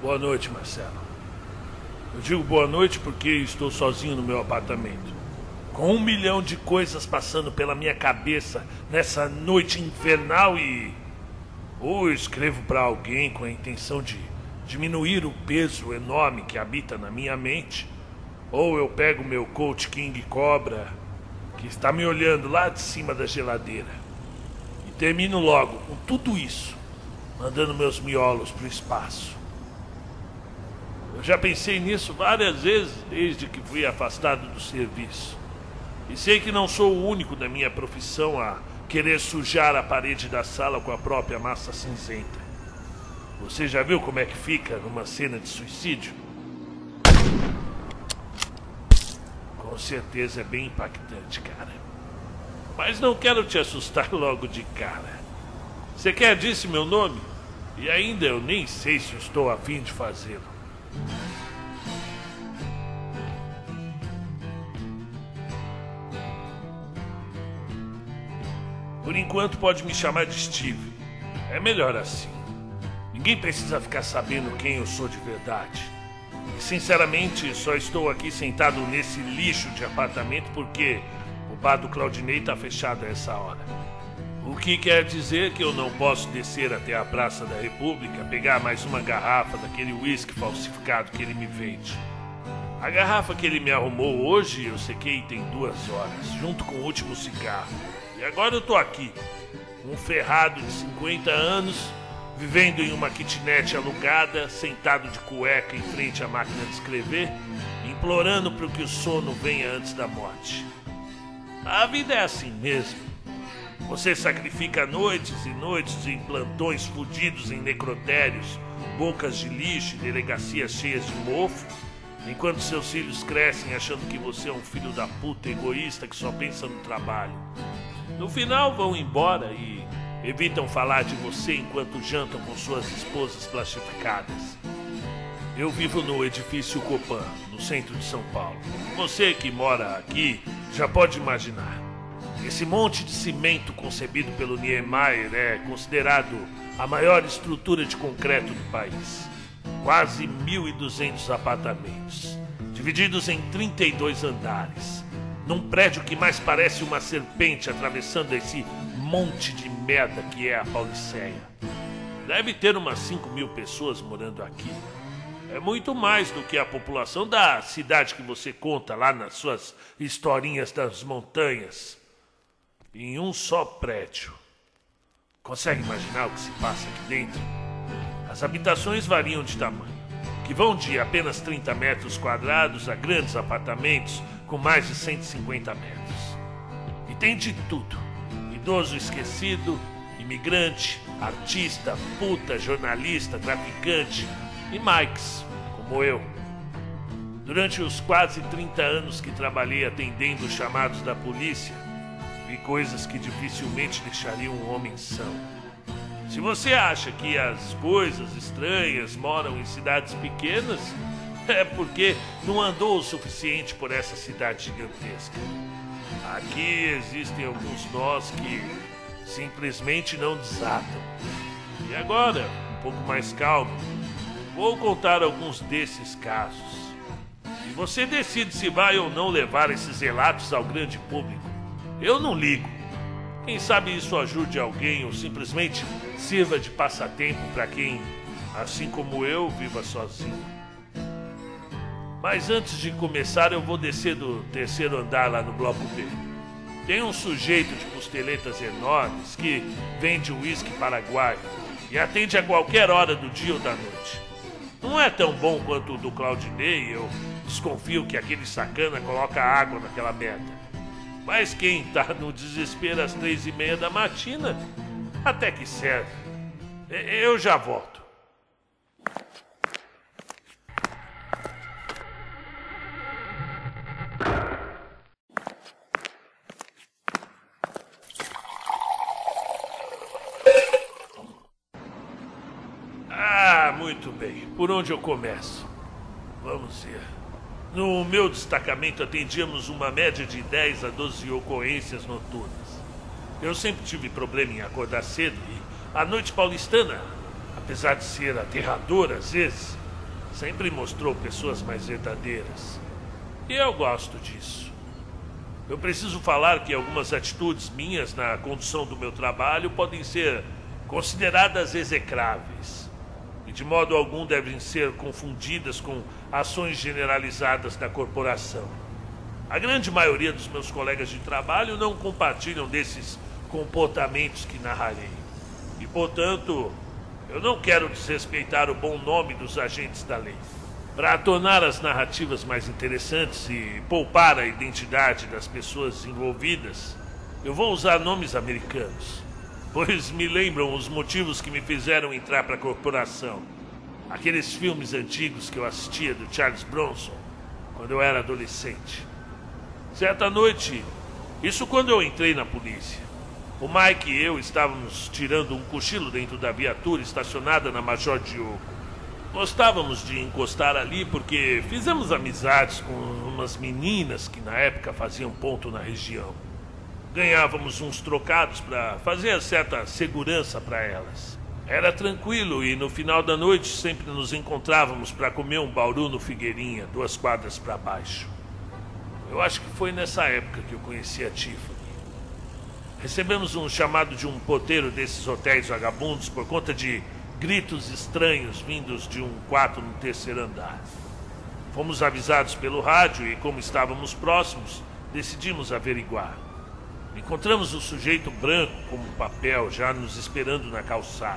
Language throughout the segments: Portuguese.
Boa noite, Marcelo. Eu digo boa noite porque estou sozinho no meu apartamento. Com 1 milhão de coisas passando pela minha cabeça nessa noite infernal e... Ou eu escrevo para alguém com a intenção de diminuir o peso enorme que habita na minha mente, ou eu pego meu Coach King Cobra, que está me olhando lá de cima da geladeira, e termino logo com tudo isso, mandando meus miolos pro espaço. Eu já pensei nisso várias vezes desde que fui afastado do serviço. E sei que não sou o único da minha profissão a querer sujar a parede da sala com a própria massa cinzenta. Você já viu como é que fica numa cena de suicídio? Com certeza é bem impactante, cara. Mas não quero te assustar logo de cara. Você quer disse meu nome? E ainda eu nem sei se estou a fim de fazê-lo. Por enquanto pode me chamar de Steve. É melhor assim. Ninguém precisa ficar sabendo quem eu sou de verdade. E sinceramente só estou aqui sentado nesse lixo de apartamento porque o bar do Claudinei está fechado a essa hora. O que quer dizer que eu não posso descer até a Praça da República, pegar mais uma garrafa daquele uísque falsificado que ele me vende. A garrafa que ele me arrumou hoje eu sequei tem 2 horas, junto com o último cigarro. E agora eu tô aqui, um ferrado de 50 anos, vivendo em uma kitnet alugada, sentado de cueca em frente à máquina de escrever, implorando para que o sono venha antes da morte. A vida é assim mesmo. Você sacrifica noites e noites em plantões fudidos em necrotérios, bocas de lixo e delegacias cheias de mofo, enquanto seus filhos crescem achando que você é um filho da puta egoísta que só pensa no trabalho. No final vão embora e evitam falar de você enquanto jantam com suas esposas plastificadas. Eu vivo no edifício Copan, no centro de São Paulo. Você que mora aqui já pode imaginar. Esse monte de cimento concebido pelo Niemeyer é considerado a maior estrutura de concreto do país. Quase 1.200 apartamentos, divididos em 32 andares. Num prédio que mais parece uma serpente atravessando esse monte de merda que é a Pauliceia. Deve ter umas 5.000 pessoas morando aqui. É muito mais do que a população da cidade que você conta lá nas suas historinhas das montanhas. Em um só prédio. Consegue imaginar o que se passa aqui dentro? As habitações variam de tamanho, que vão de apenas 30 metros quadrados a grandes apartamentos com mais de 150 metros. E tem de tudo. Idoso esquecido, imigrante, artista, puta, jornalista, traficante e Mikes, como eu. Durante os quase 30 anos que trabalhei atendendo os chamados da polícia, vi coisas que dificilmente deixariam um homem são. Se você acha que as coisas estranhas moram em cidades pequenas, é porque não andou o suficiente por essa cidade gigantesca. Aqui existem alguns nós que simplesmente não desatam. E agora, um pouco mais calmo, vou contar alguns desses casos. E você decide se vai ou não levar esses relatos ao grande público. Eu não ligo. Quem sabe isso ajude alguém ou simplesmente sirva de passatempo para quem, assim como eu, viva sozinho. Mas antes de começar, eu vou descer do 3º andar lá no bloco B. Tem um sujeito de costeletas enormes que vende uísque paraguaio e atende a qualquer hora do dia ou da noite. Não é tão bom quanto o do Claudinei, eu desconfio que aquele sacana coloca água naquela merda. Mas quem tá no desespero às 3h30 da matina, até que serve. Eu já volto. Muito bem. Por onde eu começo? Vamos ver. No meu destacamento atendíamos uma média de 10 a 12 ocorrências noturnas. Eu sempre tive problema em acordar cedo e a noite paulistana, apesar de ser aterradora às vezes, sempre mostrou pessoas mais verdadeiras. E eu gosto disso. Eu preciso falar que algumas atitudes minhas na condução do meu trabalho podem ser consideradas execráveis e de modo algum devem ser confundidas com ações generalizadas da corporação. A grande maioria dos meus colegas de trabalho não compartilham desses comportamentos que narrarei. E, portanto, eu não quero desrespeitar o bom nome dos agentes da lei. Para tornar as narrativas mais interessantes e poupar a identidade das pessoas envolvidas, eu vou usar nomes americanos, pois me lembram os motivos que me fizeram entrar para a corporação. Aqueles filmes antigos que eu assistia do Charles Bronson, quando eu era adolescente. Certa noite, isso quando eu entrei na polícia, o Mike e eu estávamos tirando um cochilo dentro da viatura estacionada na Major Diogo. Gostávamos de encostar ali porque fizemos amizades com umas meninas que na época faziam ponto na região. Ganhávamos uns trocados para fazer certa segurança para elas. Era tranquilo e no final da noite sempre nos encontrávamos para comer um bauru no Figueirinha, 2 quadras para baixo. Eu acho que foi nessa época que eu conheci a Tiffany. Recebemos um chamado de um porteiro desses hotéis vagabundos por conta de gritos estranhos vindos de um quarto no 3º andar. Fomos avisados pelo rádio e, como estávamos próximos, decidimos averiguar. Encontramos o sujeito branco como papel já nos esperando na calçada.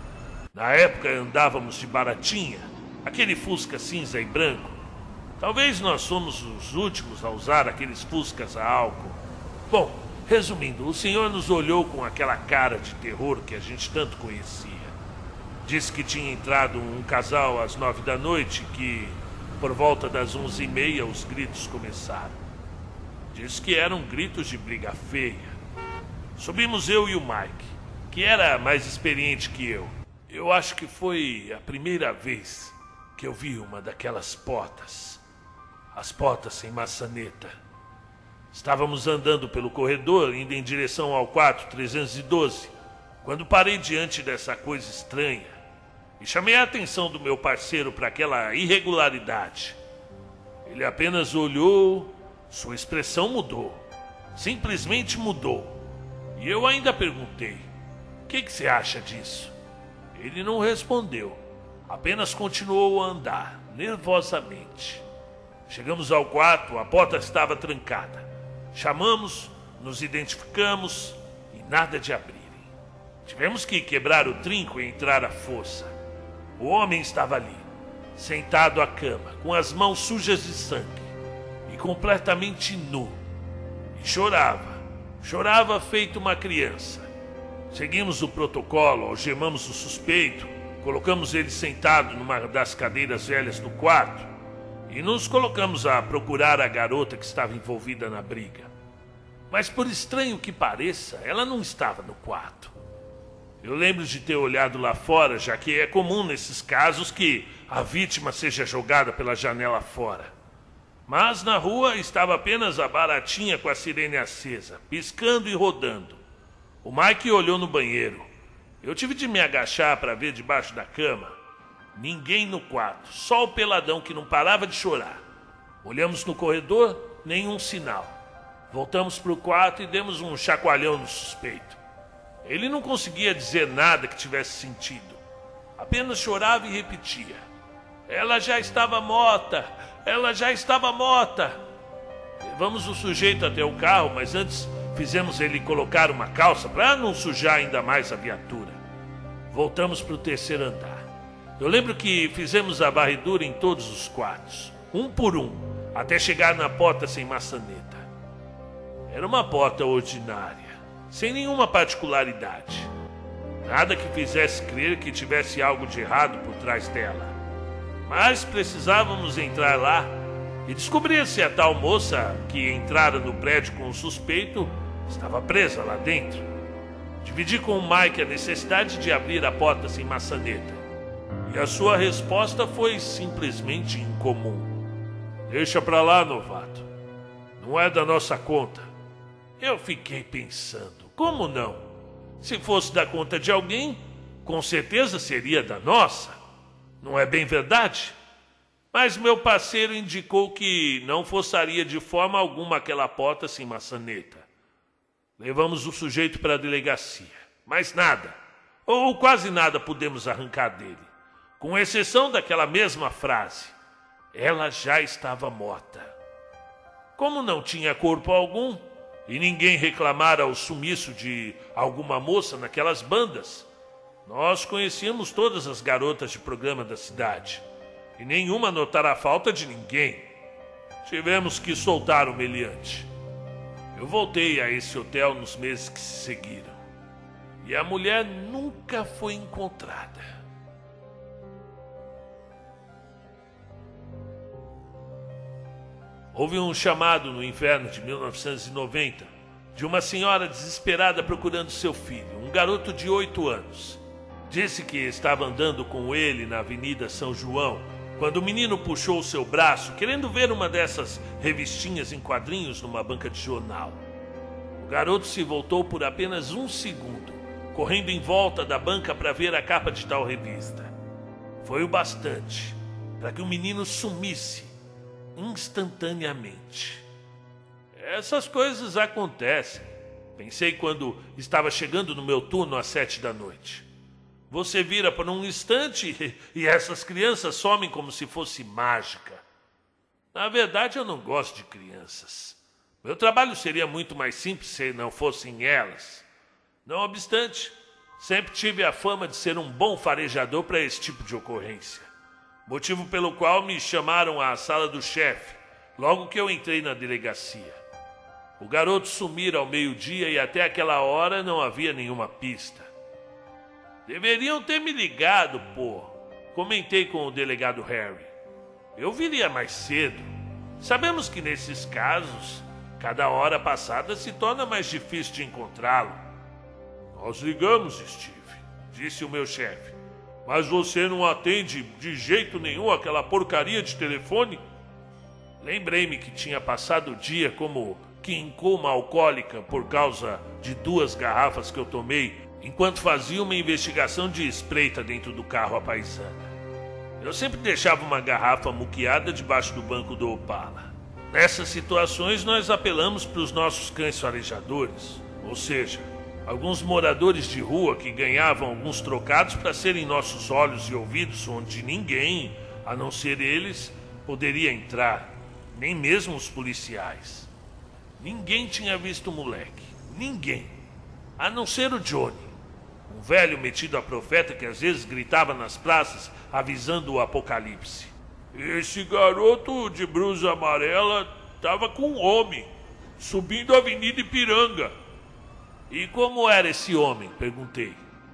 Na época andávamos de baratinha, aquele Fusca cinza e branco. Talvez nós somos os últimos a usar aqueles Fuscas a álcool. Bom, resumindo, o senhor nos olhou com aquela cara de terror que a gente tanto conhecia. Disse que tinha entrado um casal às 9 da noite e que, por volta das 11h30, os gritos começaram. Disse que eram gritos de briga feia. Subimos eu e o Mike, que era mais experiente que eu. Eu acho que foi a primeira vez que eu vi uma daquelas portas. As portas sem maçaneta. Estávamos andando pelo corredor, indo em direção ao quarto 312, quando parei diante dessa coisa estranha. E chamei a atenção do meu parceiro para aquela irregularidade. Ele apenas olhou, sua expressão mudou. Simplesmente mudou. E eu ainda perguntei, o que você acha disso? Ele não respondeu, apenas continuou a andar, nervosamente. Chegamos ao quarto, a porta estava trancada. Chamamos, nos identificamos e nada de abrirem. Tivemos que quebrar o trinco e entrar à força. O homem estava ali, sentado à cama, com as mãos sujas de sangue e completamente nu. E chorava feito uma criança. Seguimos o protocolo, algemamos o suspeito, colocamos ele sentado numa das cadeiras velhas do quarto e nos colocamos a procurar a garota que estava envolvida na briga. Mas por estranho que pareça, ela não estava no quarto. Eu lembro de ter olhado lá fora, já que é comum nesses casos que a vítima seja jogada pela janela fora. Mas na rua estava apenas a baratinha com a sirene acesa, piscando e rodando. O Mike olhou no banheiro. Eu tive de me agachar para ver debaixo da cama. Ninguém no quarto, só o peladão que não parava de chorar. Olhamos no corredor, nenhum sinal. Voltamos para o quarto e demos um chacoalhão no suspeito. Ele não conseguia dizer nada que tivesse sentido. Apenas chorava e repetia. Ela já estava morta! Ela já estava morta! Levamos o sujeito até o carro, mas antes fizemos ele colocar uma calça para não sujar ainda mais a viatura. Voltamos para o 3º andar. Eu lembro que fizemos a varredura em todos os quartos, um por um, até chegar na porta sem maçaneta. Era uma porta ordinária, sem nenhuma particularidade. Nada que fizesse crer que tivesse algo de errado por trás dela. Mas precisávamos entrar lá e descobrir se a tal moça que entrara no prédio com o suspeito estava presa lá dentro. Dividi com o Mike a necessidade de abrir a porta sem maçaneta. E a sua resposta foi simplesmente incomum. Deixa pra lá, novato. Não é da nossa conta. Eu fiquei pensando, como não? Se fosse da conta de alguém, com certeza seria da nossa. Não é bem verdade? Mas meu parceiro indicou que não forçaria de forma alguma aquela porta sem maçaneta. Levamos o sujeito para a delegacia, mas nada, ou quase nada pudemos arrancar dele, com exceção daquela mesma frase: ela já estava morta. Como não tinha corpo algum, e ninguém reclamara o sumiço de alguma moça naquelas bandas, nós conhecíamos todas as garotas de programa da cidade, e nenhuma notara a falta de ninguém. Tivemos que soltar o meliante. Eu voltei a esse hotel nos meses que se seguiram, e a mulher nunca foi encontrada. Houve um chamado no inverno de 1990 de uma senhora desesperada procurando seu filho, um garoto de 8 anos. Disse que estava andando com ele na Avenida São João, quando o menino puxou o seu braço, querendo ver uma dessas revistinhas em quadrinhos numa banca de jornal. O garoto se voltou por apenas 1 segundo, correndo em volta da banca para ver a capa de tal revista. Foi o bastante para que o menino sumisse instantaneamente. Essas coisas acontecem, pensei quando estava chegando no meu turno às 7 da noite. Você vira por um instante e essas crianças somem como se fosse mágica. Na verdade, eu não gosto de crianças. Meu trabalho seria muito mais simples se não fossem elas. Não obstante, sempre tive a fama de ser um bom farejador para esse tipo de ocorrência. Motivo pelo qual me chamaram à sala do chefe, logo que eu entrei na delegacia. O garoto sumira ao meio-dia e até aquela hora não havia nenhuma pista. Deveriam ter me ligado, pô. Comentei com o delegado Harry. Eu viria mais cedo. Sabemos que nesses casos, cada hora passada se torna mais difícil de encontrá-lo. Nós ligamos, Steve, disse o meu chefe. Mas você não atende de jeito nenhum aquela porcaria de telefone? Lembrei-me que tinha passado o dia como que em coma alcoólica por causa de 2 garrafas que eu tomei enquanto fazia uma investigação de espreita dentro do carro à paisana. Eu sempre deixava uma garrafa muqueada debaixo do banco do Opala. Nessas situações nós apelamos para os nossos cães farejadores, ou seja, alguns moradores de rua que ganhavam alguns trocados para serem nossos olhos e ouvidos onde ninguém, a não ser eles, poderia entrar, nem mesmo os policiais. Ninguém tinha visto o moleque, ninguém, a não ser o Johnny, um velho metido a profeta que às vezes gritava nas praças avisando o apocalipse. Esse garoto de blusa amarela estava com um homem, subindo a Avenida Ipiranga. E como era esse homem? Perguntei.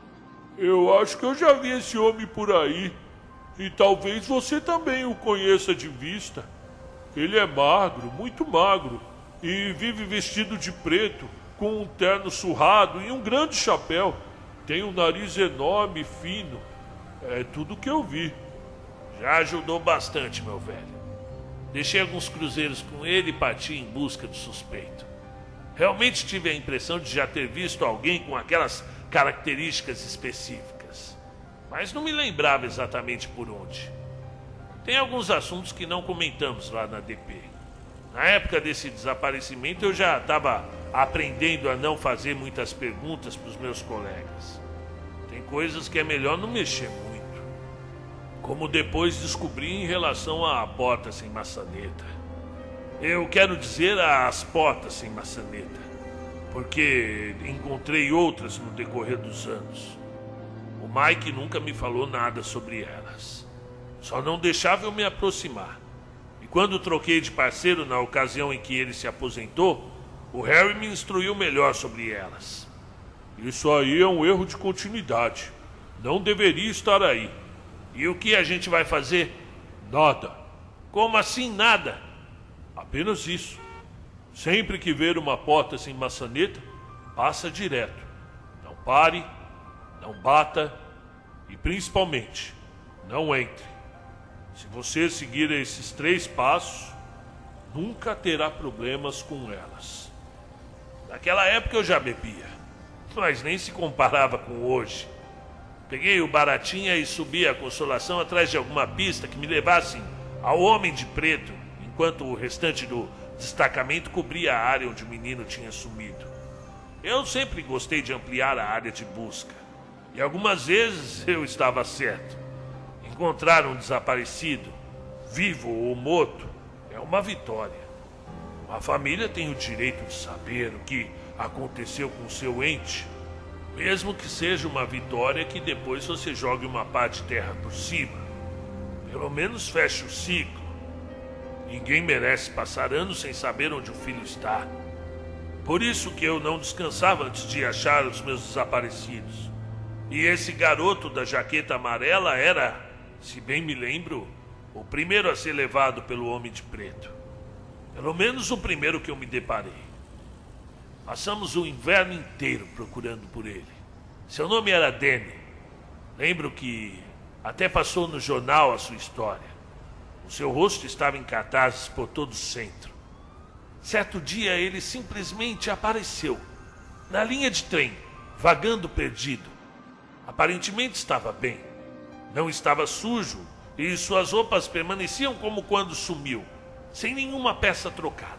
Eu acho que eu já vi esse homem por aí. E talvez você também o conheça de vista. Ele é magro, muito magro. E vive vestido de preto, com um terno surrado e um grande chapéu. Tem um nariz enorme e fino. É tudo que eu vi. Já ajudou bastante, meu velho. Deixei alguns cruzeiros com ele e parti em busca do suspeito. Realmente tive a impressão de já ter visto alguém com aquelas características específicas, mas não me lembrava exatamente por onde. Tem alguns assuntos que não comentamos lá na DP. Na época desse desaparecimento eu já estava aprendendo a não fazer muitas perguntas para os meus colegas. Tem coisas que é melhor não mexer muito, como depois descobri em relação à porta sem maçaneta. Eu quero dizer as portas sem maçaneta, porque encontrei outras no decorrer dos anos. O Mike nunca me falou nada sobre elas. Só não deixava eu me aproximar. E quando troquei de parceiro na ocasião em que ele se aposentou, o Harry me instruiu melhor sobre elas. Isso aí é um erro de continuidade. Não deveria estar aí. E o que a gente vai fazer? Nada. Como assim nada? Apenas isso. Sempre que ver uma porta sem maçaneta, passa direto. Não pare, não bata e principalmente, não entre. Se você seguir esses 3 passos, nunca terá problemas com elas. Naquela época eu já bebia, mas nem se comparava com hoje. Peguei o Baratinha e subi a Consolação atrás de alguma pista que me levasse ao Homem de Preto, enquanto o restante do destacamento cobria a área onde o menino tinha sumido. Eu sempre gostei de ampliar a área de busca, e algumas vezes eu estava certo. Encontrar um desaparecido, vivo ou morto, é uma vitória. A família tem o direito de saber o que aconteceu com seu ente, mesmo que seja uma vitória que depois você jogue uma pá de terra por cima. Pelo menos feche o ciclo. Ninguém merece passar anos sem saber onde o filho está. Por isso que eu não descansava antes de achar os meus desaparecidos. E esse garoto da jaqueta amarela era, se bem me lembro, o primeiro a ser levado pelo Homem de Preto. Pelo menos o primeiro que eu me deparei. Passamos o inverno inteiro procurando por ele. Seu nome era Danny. Lembro que até passou no jornal a sua história. O seu rosto estava em cartazes por todo o centro. Certo dia ele simplesmente apareceu, na linha de trem, vagando perdido. Aparentemente estava bem. Não estava sujo e suas roupas permaneciam como quando sumiu, sem nenhuma peça trocada.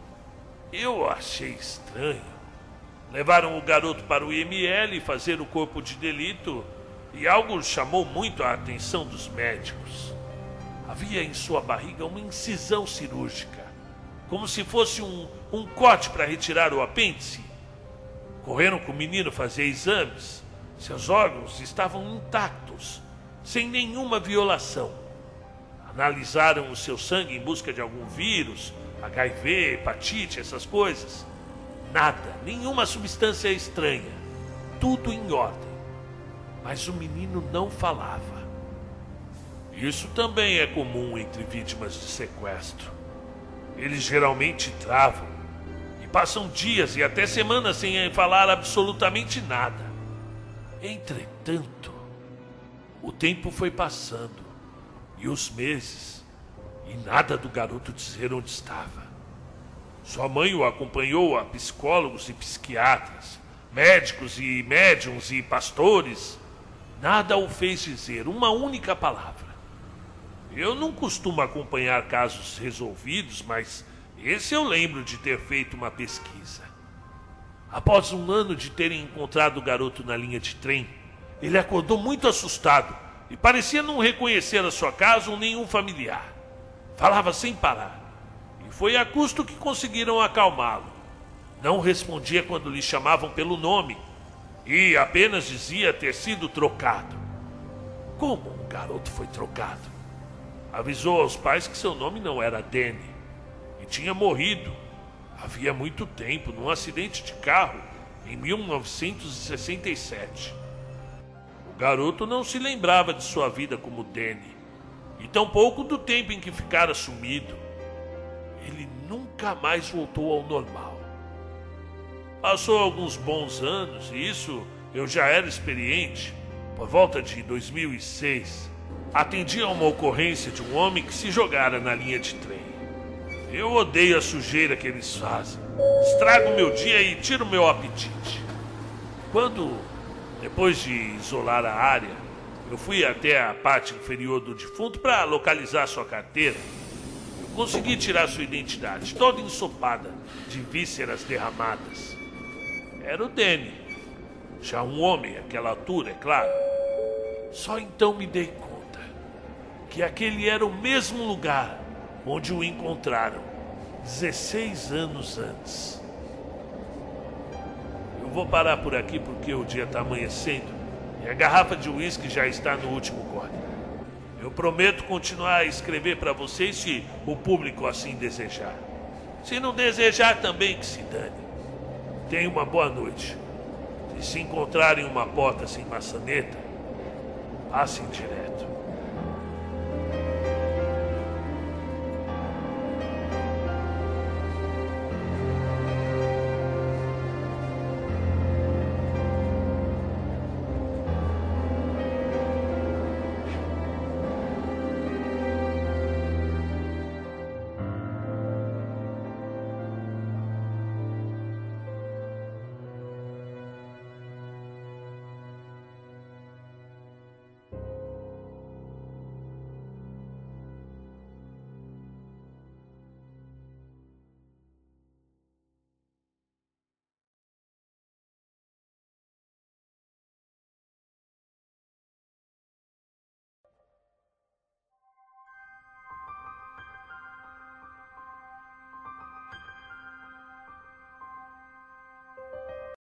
Eu achei estranho. Levaram o garoto para o IML fazer o corpo de delito e algo chamou muito a atenção dos médicos. Havia em sua barriga uma incisão cirúrgica, como se fosse um corte para retirar o apêndice. Correram com o menino fazer exames. Seus órgãos estavam intactos, sem nenhuma violação. Analisaram o seu sangue em busca de algum vírus, HIV, hepatite, essas coisas. Nada, nenhuma substância estranha. Tudo em ordem. Mas o menino não falava. Isso também é comum entre vítimas de sequestro. Eles geralmente travam e passam dias e até semanas sem falar absolutamente nada. Entretanto, o tempo foi passando e os meses, e nada do garoto dizer onde estava. Sua mãe o acompanhou a psicólogos e psiquiatras, médicos e médiuns e pastores. Nada o fez dizer uma única palavra. Eu não costumo acompanhar casos resolvidos, mas esse eu lembro de ter feito uma pesquisa. Após um ano de terem encontrado o garoto na linha de trem, ele acordou muito assustado e parecia não reconhecer a sua casa ou nenhum familiar. Falava sem parar, e foi a custo que conseguiram acalmá-lo. Não respondia quando lhe chamavam pelo nome e apenas dizia ter sido trocado. Como o garoto foi trocado? Avisou aos pais que seu nome não era Danny e tinha morrido havia muito tempo num acidente de carro em 1967. O garoto não se lembrava de sua vida como Danny e tampouco do tempo em que ficara sumido. Ele nunca mais voltou ao normal. Passou alguns bons anos e isso eu já era experiente. Por volta de 2006, atendi a uma ocorrência de um homem que se jogara na linha de trem. Eu odeio a sujeira que eles fazem. Estrago meu dia e tiro meu apetite. Quando, depois de isolar a área, eu fui até a parte inferior do defunto para localizar sua carteira, eu consegui tirar sua identidade, toda ensopada, de vísceras derramadas. Era o Danny. Já um homem àquela altura, é claro. Só então me dei conta que aquele era o mesmo lugar onde o encontraram 16 anos antes. Eu vou parar por aqui porque o dia está amanhecendo e a garrafa de uísque já está no último gole. Eu prometo continuar a escrever para vocês se o público assim desejar. Se não desejar, também que se dane. Tenha uma boa noite. E se encontrarem uma porta sem maçaneta, passem direto.